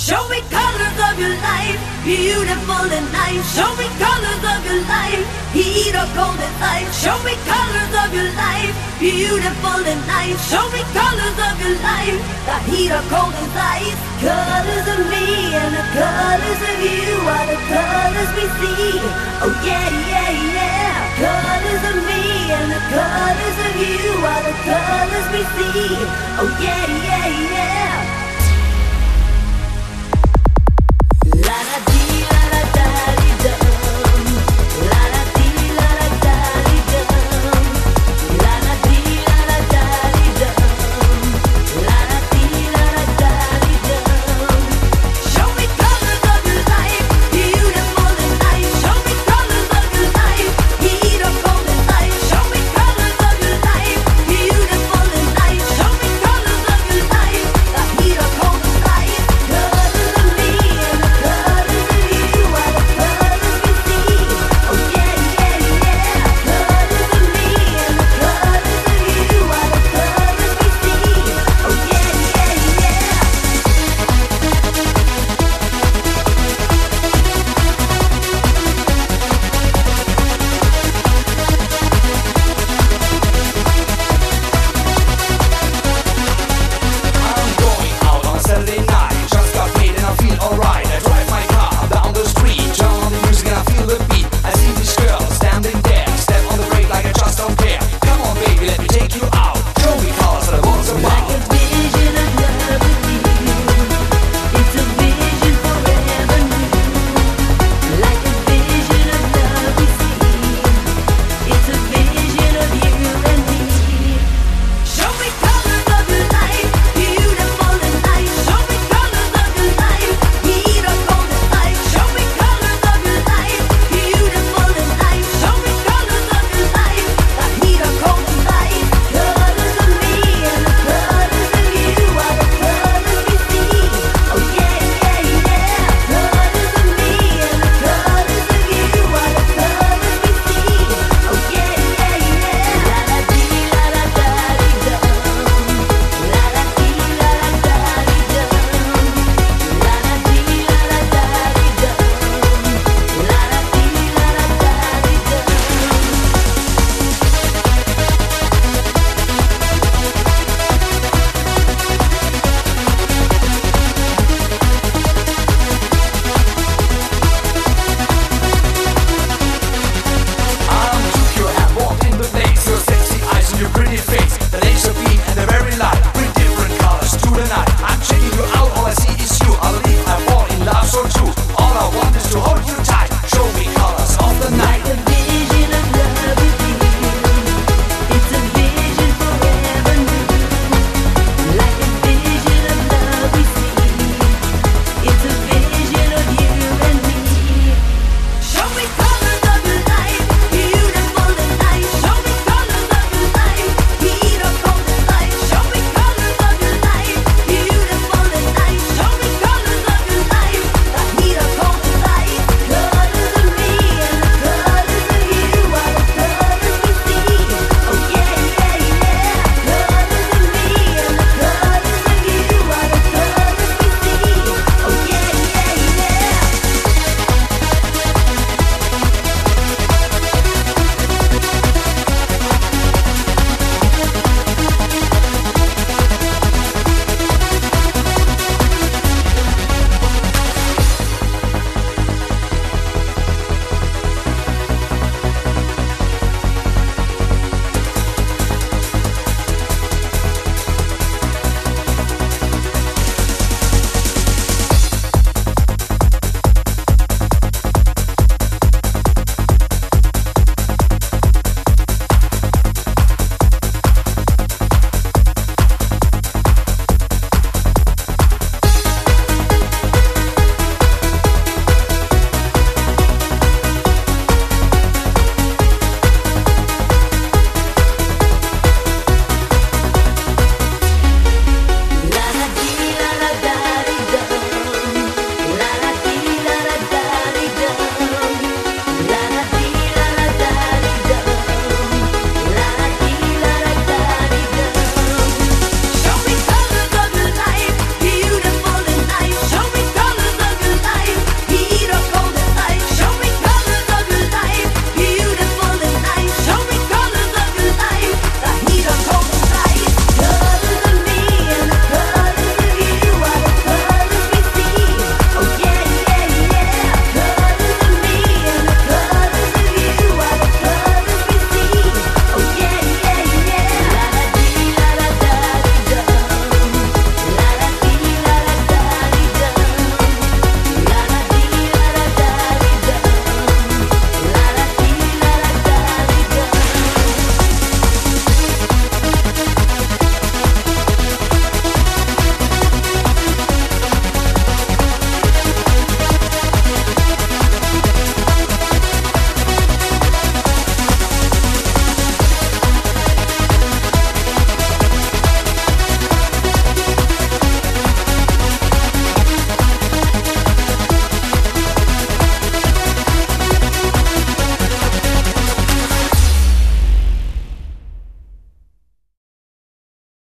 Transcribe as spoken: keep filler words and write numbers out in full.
Show me colors of your life, beautiful and nice. Show me colors of your life, heat or cold and light. Show me colors of your life, beautiful and nice. Show me colors of your life, the heat or cold and light. Colors of me and the colors of you are the colors we see. Oh yeah, yeah, yeah. Colors of me and the colors of you are the colors we see. Oh yeah, yeah, yeah.